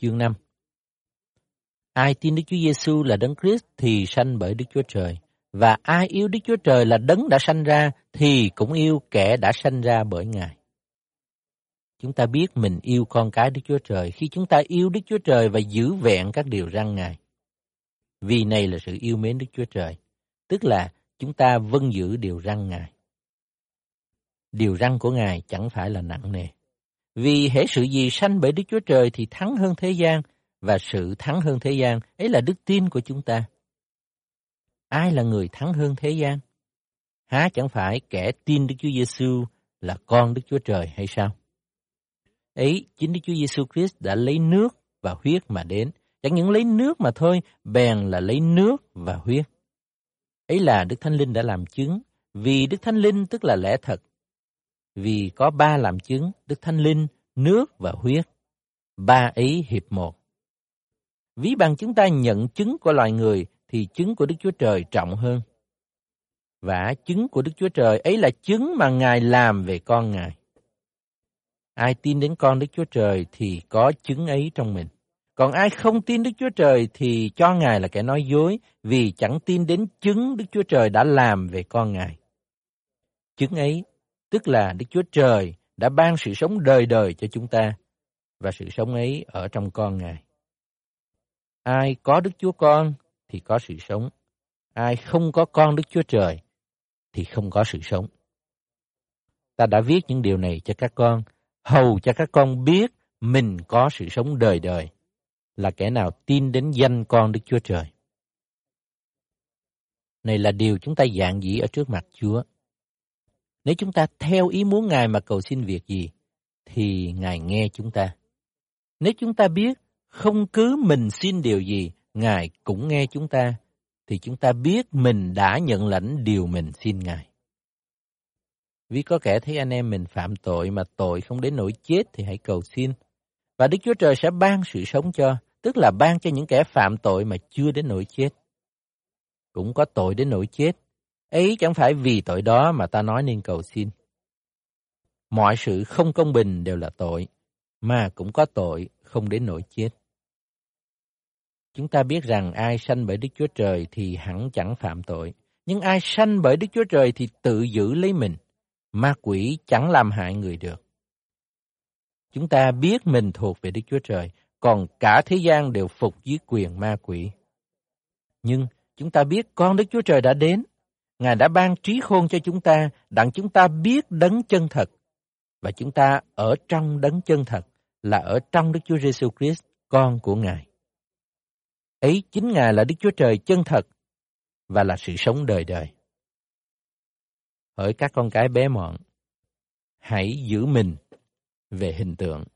chương 5. Ai tin Đức Chúa Giêsu là Đấng Christ thì sanh bởi Đức Chúa Trời, và ai yêu Đức Chúa Trời là Đấng đã sanh ra thì cũng yêu kẻ đã sanh ra bởi Ngài. Chúng ta biết mình yêu con cái Đức Chúa Trời khi chúng ta yêu Đức Chúa Trời và giữ vẹn các điều răn Ngài. Vì này là sự yêu mến Đức Chúa Trời, tức là chúng ta vâng giữ điều răn Ngài. Điều răn của Ngài chẳng phải là nặng nề. Vì hễ sự gì sanh bởi Đức Chúa Trời thì thắng hơn thế gian, và sự thắng hơn thế gian ấy là đức tin của chúng ta. Ai là người thắng hơn thế gian? Há chẳng phải kẻ tin Đức Chúa Giêsu là con Đức Chúa Trời hay sao? Ấy, chính Đức Chúa Giêsu Christ đã lấy nước và huyết mà đến. Chẳng những lấy nước mà thôi, bèn là lấy nước và huyết. Ấy là Đức Thánh Linh đã làm chứng, vì Đức Thánh Linh tức là lẽ thật. Vì có ba làm chứng, Đức Thánh Linh, nước và huyết. Ba ấy hiệp một. Ví bằng chúng ta nhận chứng của loài người, thì chứng của Đức Chúa Trời trọng hơn. Và chứng của Đức Chúa Trời ấy là chứng mà Ngài làm về con Ngài. Ai tin đến con Đức Chúa Trời thì có chứng ấy trong mình. Còn ai không tin Đức Chúa Trời thì cho Ngài là kẻ nói dối, vì chẳng tin đến chứng Đức Chúa Trời đã làm về con Ngài. Chứng ấy, tức là Đức Chúa Trời đã ban sự sống đời đời cho chúng ta, và sự sống ấy ở trong con Ngài. Ai có Đức Chúa Con thì có sự sống. Ai không có con Đức Chúa Trời thì không có sự sống. Ta đã viết những điều này cho các con, hầu cho các con biết mình có sự sống đời đời, là kẻ nào tin đến danh con Đức Chúa Trời. Này là điều chúng ta dạn dĩ ở trước mặt Chúa. Nếu chúng ta theo ý muốn Ngài mà cầu xin việc gì, thì Ngài nghe chúng ta. Nếu chúng ta biết không cứ mình xin điều gì, Ngài cũng nghe chúng ta, thì chúng ta biết mình đã nhận lãnh điều mình xin Ngài. Vì có kẻ thấy anh em mình phạm tội mà tội không đến nỗi chết thì hãy cầu xin. Và Đức Chúa Trời sẽ ban sự sống cho, tức là ban cho những kẻ phạm tội mà chưa đến nỗi chết. Cũng có tội đến nỗi chết. Ấy chẳng phải vì tội đó mà ta nói nên cầu xin. Mọi sự không công bình đều là tội, mà cũng có tội không đến nỗi chết. Chúng ta biết rằng ai sanh bởi Đức Chúa Trời thì hẳn chẳng phạm tội. Nhưng ai sanh bởi Đức Chúa Trời thì tự giữ lấy mình. Ma quỷ chẳng làm hại người được. Chúng ta biết mình thuộc về Đức Chúa Trời, còn cả thế gian đều phục dưới quyền ma quỷ. Nhưng chúng ta biết con Đức Chúa Trời đã đến. Ngài đã ban trí khôn cho chúng ta, đặng chúng ta biết đấng chân thật. Và chúng ta ở trong đấng chân thật, là ở trong Đức Chúa Giêsu Christ, con của Ngài. Ấy chính Ngài là Đức Chúa Trời chân thật, và là sự sống đời đời. Hỡi các con cái bé mọn, hãy giữ mình về hình tượng.